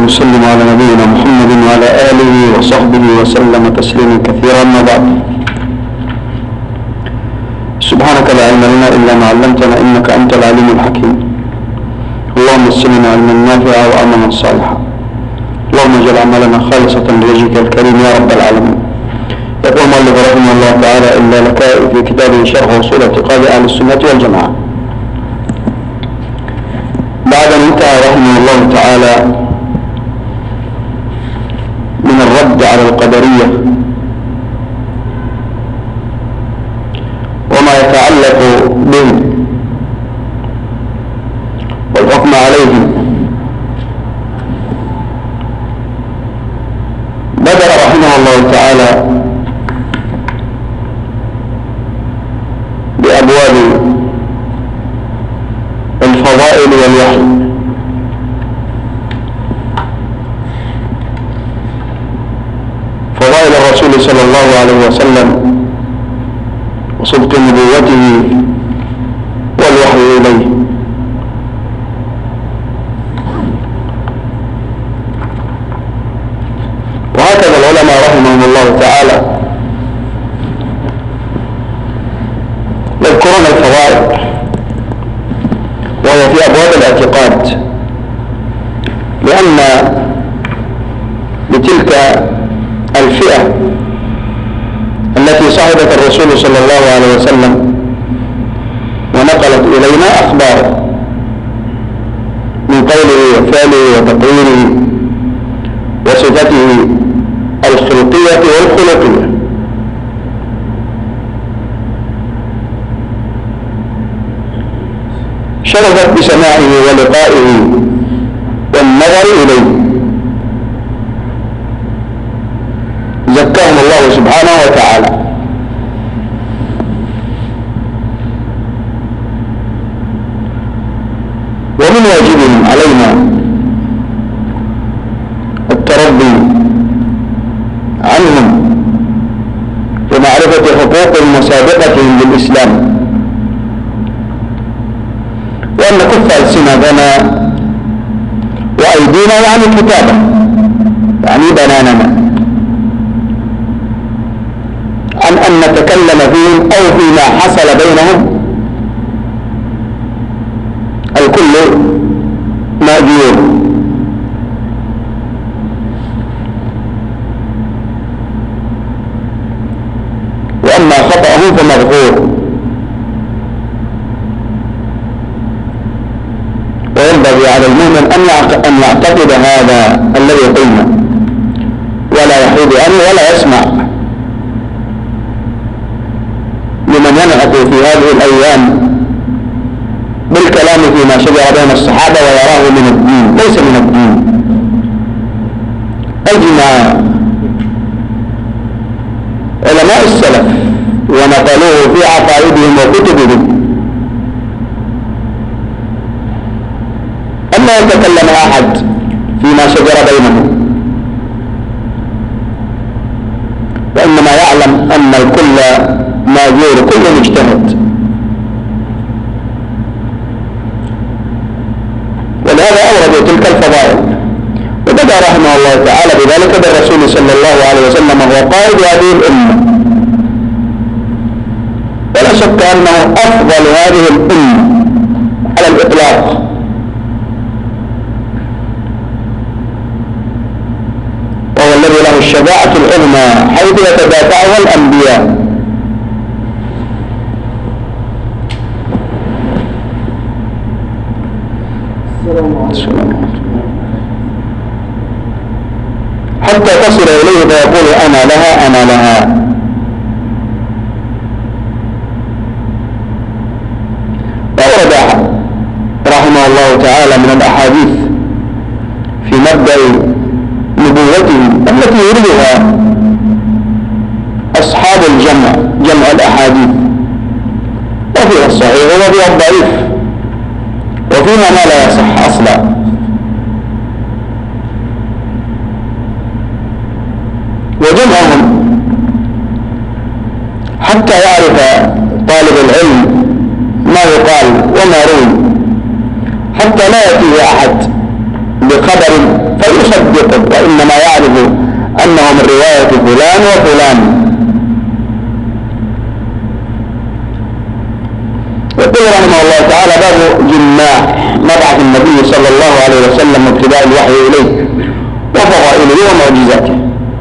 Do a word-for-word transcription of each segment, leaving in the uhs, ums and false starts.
ونسلم على نبينا محمد وعلى آله وصحبه وسلم تسليما كثيرا. ما بعد، سبحانك لا علم لنا إلا ما علمتنا إنك أنت العليم الحكيم. اللهم اسلمنا علما نافعا وعملا صالحا. اللهم اجعل عملنا خالصة لوجهك الكريم يا رب العالمين. يقول المؤلف رحمه الله تعالى: إلا لك في كتابه شرح أصول اعتقاد أهل السنة والجماعة. بعد أن انتهى رحمه الله تعالى من الرد على القدرية وما يتعلق به والحكم عليهم، بدأ رحمه الله تعالى بأبواب الفضائل والوحي. فضائل الرسول صلى الله عليه وسلم وصدق نبوته والوحي إليه. وهكذا العلماء رحمهم الله تعالى يذكرون الفضائل وهي في أبواب الاعتقاد، لأن لتلك الفئة التي صحبت الرسول صلى الله عليه وسلم ونقلت إلينا أخبار من قوله وفعله وتقريره وصفته الخلقية والخلقية. شرفت بسماعه ولقائه والنظر إليه. زكاهم الله سبحانه وتعالى. ومن واجبهم علينا التربي عنهم ومعرفة حقوقهم وسابقتهم بالإسلام، وأن نكف ألسنتنا وأيدينا يعني كتابة يعني بناننا عن أن نتكلم فيهم أو فيما حصل بينهم. الكل مأجور، وأما خطأه فمغفور. وينبغي على المؤمن أن يعتقد هذا الذي قلنا ولا يحيد عنه ولا يسمع لمن ينعق في هذه الأيام بالكلام فيما شجر بين الصحابة ويراه من الدين. ليس من الدين. أجمع علماء السلف ونقلوه في عقائدهم وكتبهم أن لا يتكلم أحد فيما شجر بينهم، وإنما يعلم أن الكل ماجور، كل مجتهد. ولهذا أوردوا تلك الفضائل. وبدأ رحمه الله تعالى بذلك بالرسول صلى الله عليه وسلم وهو قائد هذه الأمة، ولا شك أنه أفضل هذه الأمة على الإطلاق، وهو الذي له الشجاعة العظمى حيث يتدافعها الأنبياء. حتى تصل إليه فيقول أنا لها أنا لها. وأورد رحمه الله تعالى من الأحاديث في مبدأ نبوته التي يريدها أصحاب الجمع، جمع الأحاديث، وفيها الصحيح وفيها الضعيف وفيها ما لا يصح أصلا. وجمعهم حتى يعرف طالب العلم ما يقال وما روي، حتى لا يأتي أحد بخبر فيصدقه، وإنما يعرف أنه من رواية فلان وفلان. يقول رحمه الله تعالى: باب جماع مبعث النبي صلى الله عليه وسلم وابتداء الوحي إليه وفضائله ومعجزاته.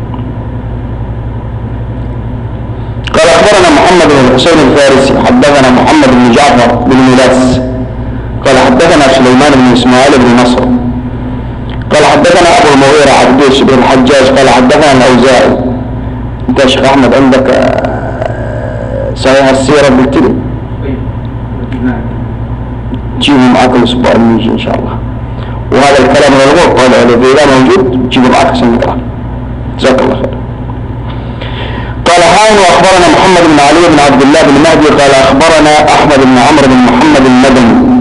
قال: أخبرنا محمد بن الحسين الفارسي حدثنا محمد بن جعفر بن ملاس قال حدثنا سليمان بن إسماعيل بن نصر قال حدثنا أبو المغيرة عبدوس بن الحجاج قال حدثنا الأوزاعي. أنت يا شيخ أحمد عندك صحيح السيرة بالتالي تجيبه معك الأسبوع الميجي إن شاء الله، وهذا الكلام مغلوط قال إذا موجود تجيبه معك عشان نقرأ. جزاك الله خير. قال: حاول وأخبرنا محمد بن علي بن عبد الله بن مهدي قال أخبرنا أحمد بن عمرو بن محمد المدني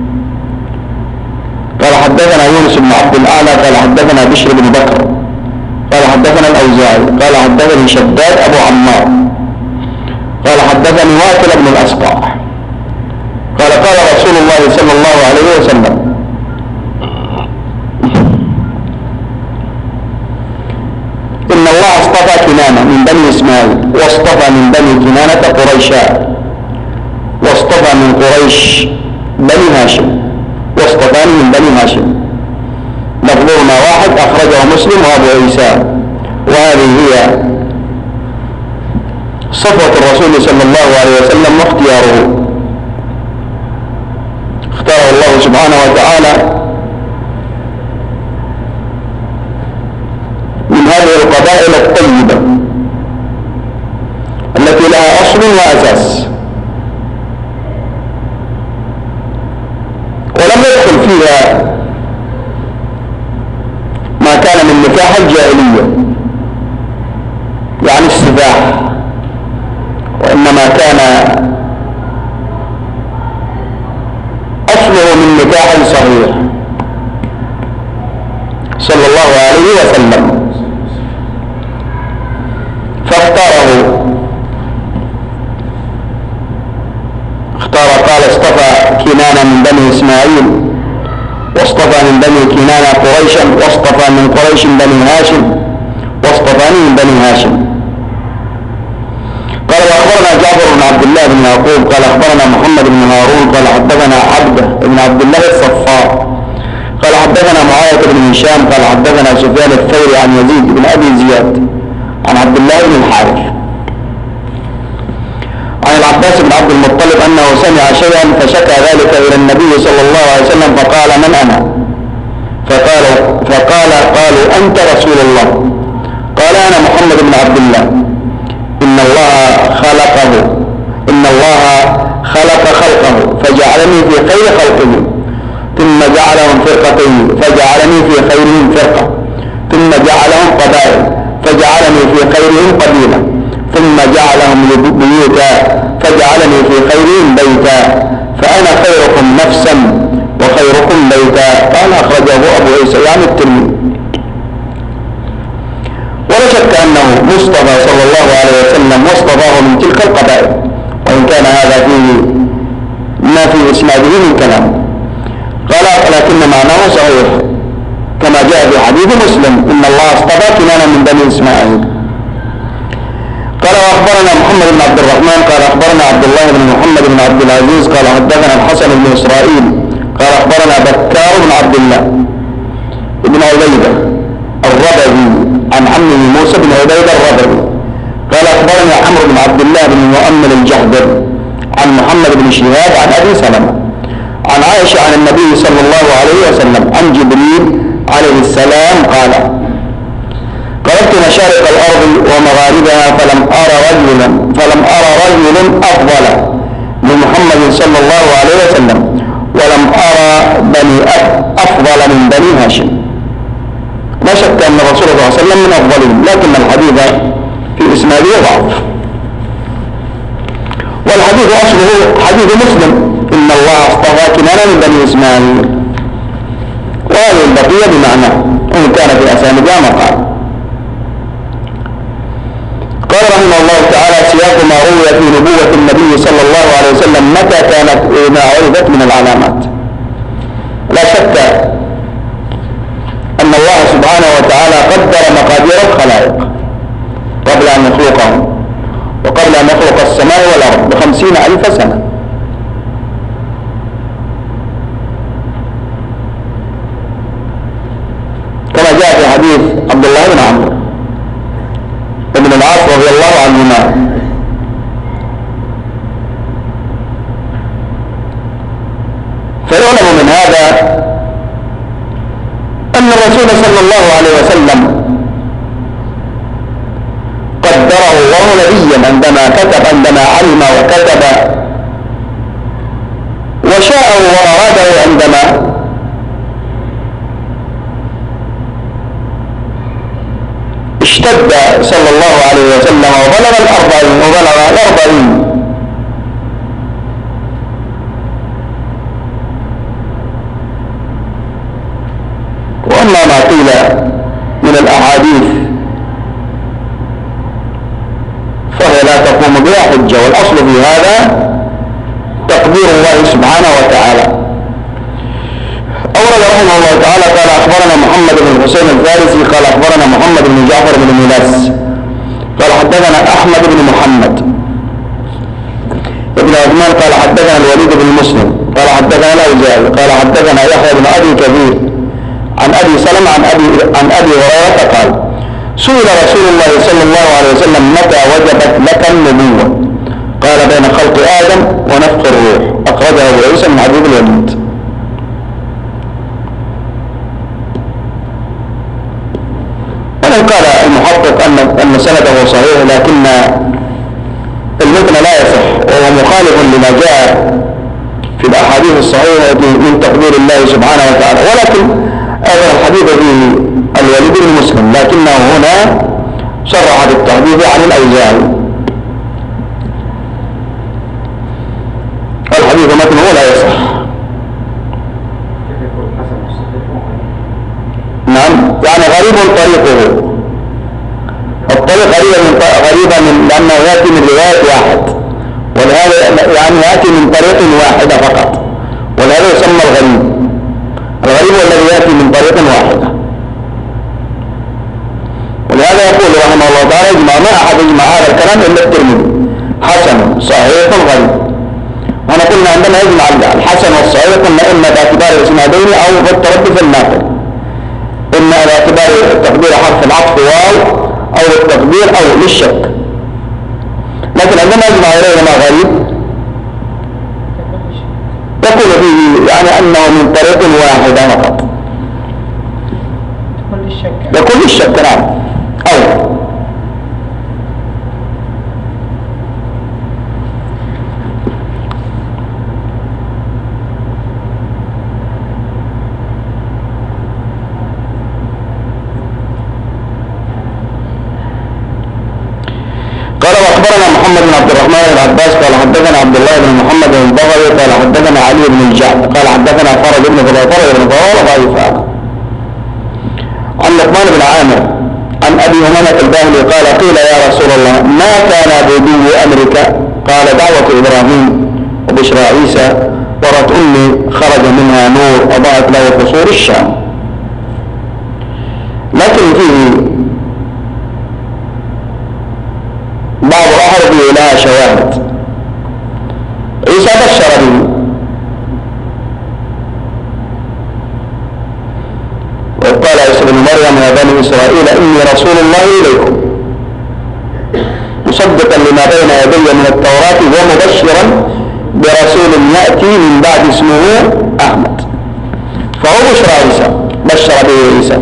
قال حدثنا يونس بن عبد الأعلى قال حدثنا بشر بن بكر قال حدثنا الأوزاعي قال حدثني شداد أبو عمار قال حدثني واكل بن الأسقع قال قال رسول الله صلى الله عليه وسلم: إن الله اصطفى كنانة من بني إسماعيل واصطفى من بني كنانة قريشا واصطفى من قريش بني هاشم واصطفاني من بني هاشم. لفظهما واحد أخرجه مسلم وأبو عيسى. وهذه هي صفوة الرسول صلى الله عليه وسلم واختياره، اختاره الله سبحانه وتعالى من هذه القبائل الطيبة التي لها أصل وأساس، ولم يدخل فيها ما كان من نكاح الجاهلية يعني السفاح، وإنما كان أصله من نكاح صغير صلى الله عليه وسلم، فاختاره اختار قال اصطفى كنانة من بني إسماعيل واصطفى من بني كنانة قريشا واصطفى من قريش بني هاشم واصطفاني من بني هاشم. قال: وأخبرنا جعفر بن عبد الله بن يعقوب قال أخبرنا محمد بن هارون قال حدثنا عبده بن عبد الله الصفار قال حدثنا معاوية بن هشام قال حدثنا سفيان الثوري عن يزيد بن أبي زياد عن عبد الله بن الحارث عن العباس بن عبد المطلب أنه سمع شيئا فشكى ذلك إلى النبي صلى الله عليه وسلم فقال: من أنا؟ فقال فقال قالوا: أنت رسول الله. قال: أنا محمد بن عبد الله. إن الله خلقه إن الله خلق خلقه فجعلني في خير خلقه ثم جعلهم فرقتين فجعلني في خيرهم فرقة ثم جعلهم قبائل فجعلني في خيرهم قبيلة ثم جعلهم بيوتا فجعلني في خيرهم بيتا فأنا خيركم نفسا وخيركم بيتا. قال: أخرجه أبو عيسى يعني الترمذي. ولا شك أنه مصطفى صلى الله عليه وسلم واصطفاه من تلك القبائل، وإن كان هذا فيه ما في إسناده من كلام. قال: لكن معناه صحيح كما جاء في حديث مسلم: إن الله اصطفى كنانة من بني إسماعيل. قال: وأخبرنا محمد بن عبد الرحمن قال أخبرنا عبد الله بن محمد بن عبد العزيز قال حدثنا الحسن بن إسرائيل قال أخبرنا بكار بن عبد الله بن عبيدة الربذي عن عمه موسى بن عبيدة الربذي قال أخبرنا عمرو بن عبد الله بن مؤمل الجهدر عن محمد بن شهاب عن أبي سلمة عن عائشة عن النبي صلى الله عليه وسلم عن جبريل عليه السلام قال: قربت مشارق الأرض ومغاربها فلم أرى رجلا فلم أرى رجل أفضل من محمد صلى الله عليه وسلم ولم أرى بني أفضل من بني هاشم. لا شك أن الرسول صلى الله عليه وسلم من أفضلهم، لكن الحديث في إسناده ضعف، والحديث أصله حديث مسلم: إن الله اصطفى كنانة من بني إسماعيل، وهذه البقية بمعنى وإن كان في أسانيدها مقال. قال رحمه الله تعالى: سياق ما روي في نبوة النبي صلى الله عليه وسلم متى كانت ما عرفت من العلامات. لا شك خمسين ألف سنة. كما جاء في حديث عبد الله بن عمرو بن العاص رضي الله عنهما فيعلم من هذا أن الرسول صلى الله عليه وسلم قدره وهو نبيا عندما كتب عندما علم وكتب، وشاءه وأراده عندما اشتد صلى الله عليه وسلم وبلغ الأربعين وبلغ الأربعين. وأما ما قيل من الأحاديث فهي لا تقوم بها حجة، والأصل في هذا تقدير الله سبحانه وتعالى. أورد رحمه الله تعالى قال أخبرنا محمد بن الحسين الفارسي قال أخبرنا محمد بن جعفر بن ميلاس قال حدثنا أحمد بن محمد ابن عثمان قال حدثنا الوليد بن مسلم قال حدثنا الأوزاعي قال حدثنا يحيى بن أبي كثير عن أبي سلمة عن أبي عن أبي هريرة قال سئل رسول الله صلى الله عليه وسلم متى وجبت لك النبوة؟ قال بين خلق آدم ونفخ الروح. أخرجه أبو عيسى من حديث الوليد. ولو قال المحقق أن أن سنده صحيح لكن المتن لا يصح وهو مخالف لما جاء في الأحاديث الصحيحة من تقدير الله سبحانه وتعالى، ولكن هذا الحديث في الوليد بن مسلم لكنه هنا صرح بالتحديث عن الأوزاعي. الحديث متنه لا يصح. نعم يعني غريب طريقه، الطريق غريبة من غريبة من لأنه يأتي من رواية واحد، ولهذا يعني يأتي من طريق واحدة فقط، ولهذا يسمى الغريب. الغريب الذي يأتي من طريق واحدة. ولهذا يقول رحمه الله تعالى يجمع ما أحد يجمع هذا الكلام إلا الترمذي حسن صحيح غريب. وانا قلنا عندما يجمع الحسن والصحيح قلنا إما باعتبار الإسنادين أو بالتردد في الناقل، إما باعتبار تقدير حرف العطف واو أو التقدير أو للشك. لكن عندما يجمع إليهما غريب يقول فيه يعني أنه من طريق واحدة فقط. يقول الشك نعم. أو قال واخبرنا محمد بن عبد الرحمن بن عباس قال حدثنا عبد الله بن محمد بن البغوي قال حدثنا علي بن الجعد قال حدثنا فرج بن فضيفة بن طوال ضعيف. عن لقمان بن عامر عن ابي امامة الباهلي قال قيل يا رسول الله ما كان بدو امرك؟ قال دعوة ابراهيم وبشرى عيسى ورت امي خرج منها نور اضاءت له قصور الشام. لكن فيه بعض الأحاديث لها شواهد. عيسى بشر به وقال عيسى بن مريم يا بني إسرائيل إني رسول الله إليكم مصدقا لما بين يدي من التوراة ومبشرا برسول يأتي من بعد اسمه أحمد. فهو بشر عيسى بشر به عيسى.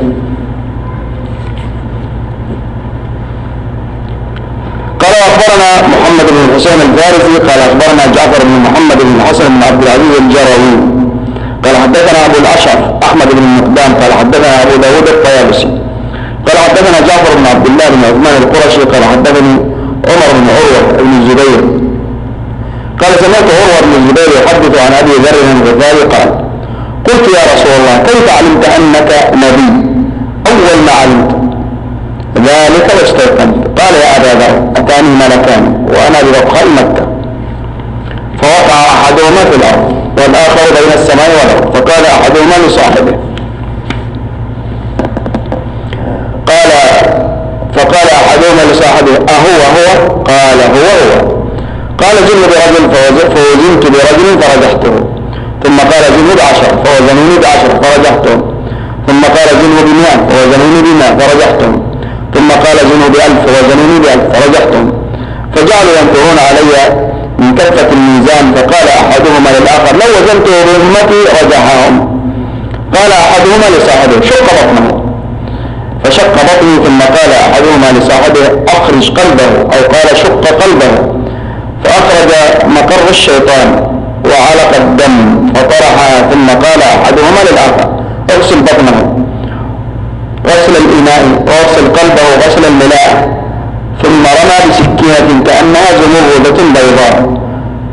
قال أخبرنا محمد بن الحسين الفارسي قال أخبرنا جعفر بن محمد بن الحسن بن عبد العزيز الجروي قال حدثنا أبو الأشعث أحمد بن المقدام قال حدثنا أبو داود الطيالسي قال حدثنا جعفر بن عبد الله بن عثمان القرشي قال حدثني عمر بن عروة بن الزبير قال سمعت عروة بن الزبير يحدث عن أبي ذر الغفاري قال قلت يا رسول الله كيف علمت أنك نبي؟ أول ما علمت ذلك واستيقنت. قال يا أبا ذر أتاني ملكان وأنا ببطحاء مكة فوقع أحدهما في الأرض والآخر بين السماء والأرض فقال أحدهما لصاحبه قال فقال أحدهما لصاحبه أهو هو؟ قال هو هو. قال جن برجل برجل فرجحته، ثم قال زنه بعشر فوزنوني بعشر فرجحته، ثم قال زنه بمئة فوزنوني بمئة فرجحتهم، ثم قال زنه بألف فوزنوني بألف فرجحتهم. فجعلوا ينكرون علي من كفة الميزان، فقال أحدهما للآخر لو وزنته بأمتي رجحهم. قال أحدهما لصاحبه شق بطنه، فشق بطنه، ثم قال أحدهما لصاحبه أخرج قلبه، أو قال شق قلبه، فأخرج مقر الشيطان وعلق الدم فطرحها، ثم قال أحدهما للآخر اغسل بطنه غسل الإناء واغسل قلبه غسل الملاء، ثم رمى بسكينة كأنها زمردة بيضاء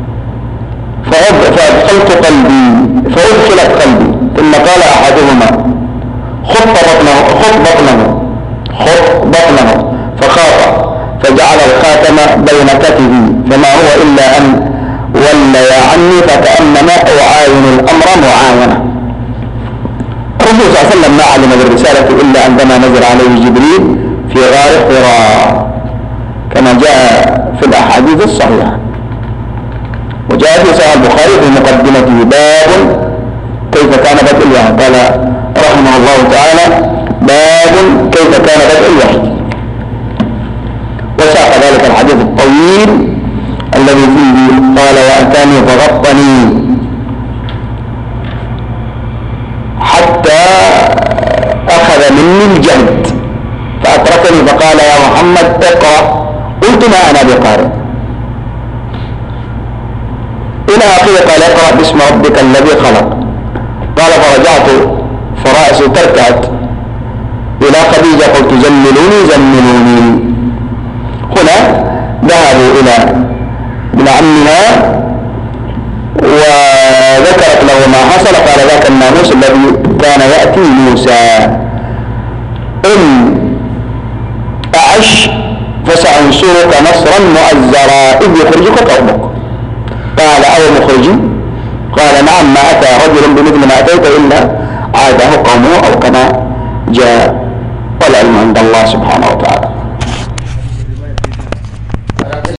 فأدخلت قلبي فأدخلت قلبي، ثم قال أحدهما خط بطنه خط بطنه خط بطنه فخاط، فجعل الخاتم بين كتفي، فما هو إلا أن ولي عني فكأنما أعاين الأمر معاينة. الرسول صلى الله عليه وسلم ما علم بالرسالة إلا عندما نزل عليه جبريل في غار حراء كما جاء في الأحاديث الصحيحة، وجاء في صحيح البخاري في مقدمته باب كيف كان بدء الوحي، قال رحمه الله تعالى باب كيف كان بدء الوحي، وساق ذلك الحديث الطويل الذي فيه قال وأتاني فغطني حتى أخذ مني الجلد فأتركني فقال يا محمد اقرأ، قلت ما أنا بقارئ، إلى آخره قال اقرأ باسم ربك الذي خلق. قال فرجعت فرأسي تركعت إلى خديجة قلت زملوني زملوني. هنا ذهبوا إلى ابن عمها وذكرت له ما حصل، قال ذاك الناموس الذي كان يأتي موسى، إن أعش فسأنصرك نصرا مؤزرا إذ يخرجك قومك. قال أو مخرجي؟ قال نعم، ما أتى رجل بمثل ما أتيت إلا عاده قومه، أو كما جاء، والعلم عند الله سبحانه وتعالى.